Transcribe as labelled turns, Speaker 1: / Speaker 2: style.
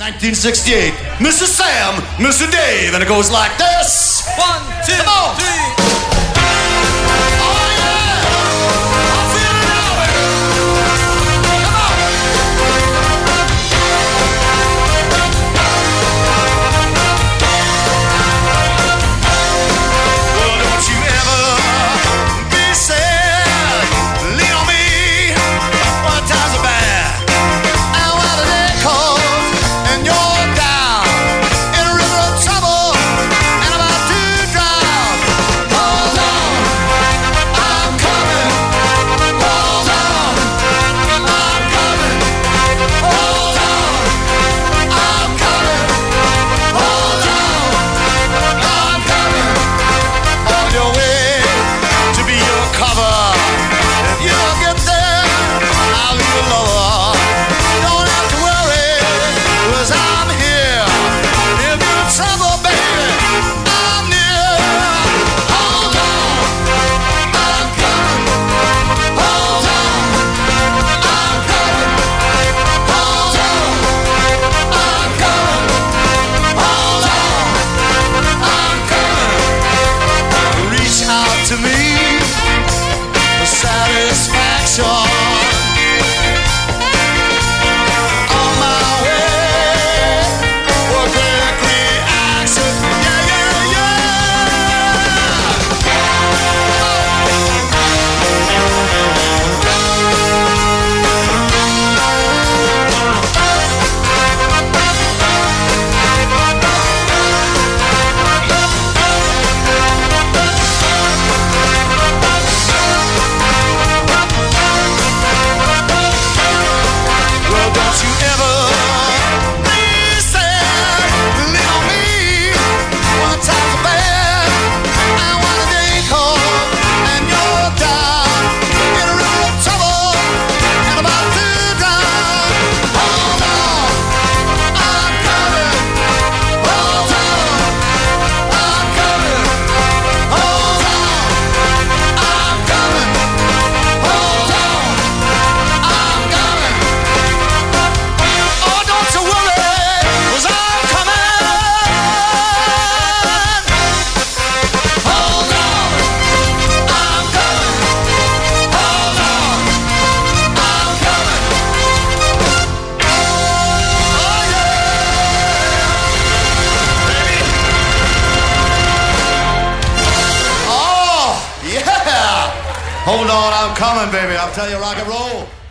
Speaker 1: 1968, Mr. Sam, Mr. Dave, and it goes like this.
Speaker 2: 1, 2,
Speaker 1: Come on.
Speaker 2: 3.
Speaker 1: Oh yeah, I'm feeling now, baby. Come on. Well, don't you ever be sad. Lean on me when times are bad. And when the day comes and you're down in a river of trouble and about to drown, hold on, I'm coming. Hold on, I'm coming. Hold on, I'm coming. Hold on, I'm coming. On your way to be your cover. If you don't get there, I'll be your lover. Don't have to worry, 'cause I'm here. If you're in trouble, baby, I'm near. Hold on, I'm coming. Hold on, I'm coming. Hold on, I'm coming. Hold on, I'm coming. Reach out to me for satisfaction. On my way for quick reaction. Yeah, yeah, yeah. Well, don't you ever be sad. Lean on me when the times are bad. And when the day comes and you're down in a river of trouble and about to drown, hold on, I'm coming. Hold on, I'm coming. Hold on, I'm coming. Hold on, I'm coming. Oh, don't you worry, 'cause I'm coming. Hold on, I'm coming. Hold on, I'm coming. Oh yeah, baby. Oh yeah. Hold on, I'm coming, baby. I'll tell you, rock and roll.